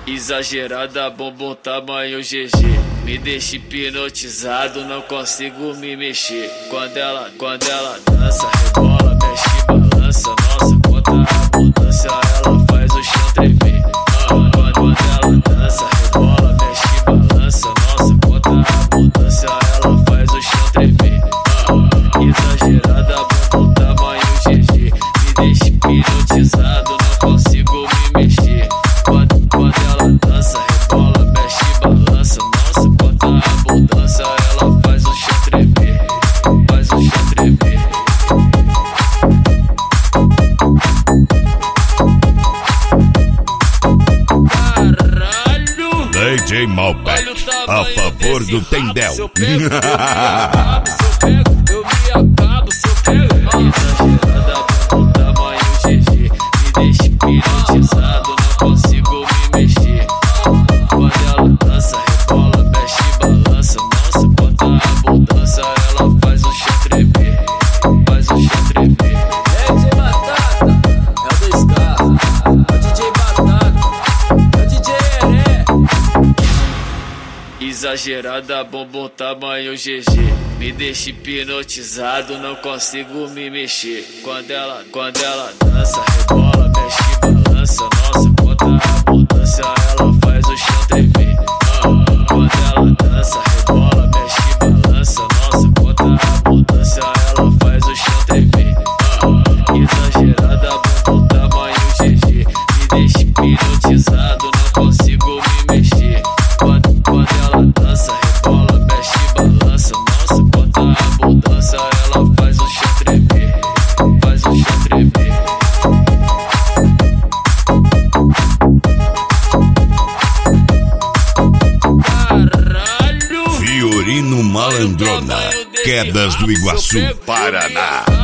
Exagerada, bumbum tamanho GG. Me deixa hipnotizado, não consigo me mexer. Quando ela dança, rebola, mexe e balança. Nossa, quanta abundância, ela faz o chão tremer. Quando ela dança, rebola, mexe e balança. Nossa, quanta abundância, ela faz o chão tremer. Exagerada, bumbum tamanho GG. Me deixa hipnotizado, não consigo me mexer. Quando ela dança, rebola, mexe e balança. Nossa, quanta abundância, ela faz o chão tremer. Faz o chão tremer. Caralho! DJ Malbec, a favor do Tendel. Eu me acabo, se eu pego. Exagerada, bumbum tamanho GG. Me deixa hipnotizado, não consigo me mexer. Quando ela dança, rebola, mexe e balança. Nossa, quanta abundância, ela faz o chão tremer. Faz o chão tremer. É DJ Batata, é o 2K. É o DJ Batata, é o DJ Heré. Exagerada, bumbum tamanho GG. Me deixa hipnotizado, não consigo me mexer. Quando ela dança, rebola, mexe e balança. Nossa, quanta abundância, ela faz o chão tremer. Quando ela dança, rebola, mexe e balança. Nossa, quanta abundância, ela faz o chão tremer. Exagerada, bumbum tamanho GG. Me deixa hipnotizado, não consigo me mexer. Quando ela dança, rebola, mexe e balança. Nossa, quanta abundância, ela faz o chão tremer. Faz o chão tremer. Fiorino Malandrona, Quedas do Iguaçu, Paraná.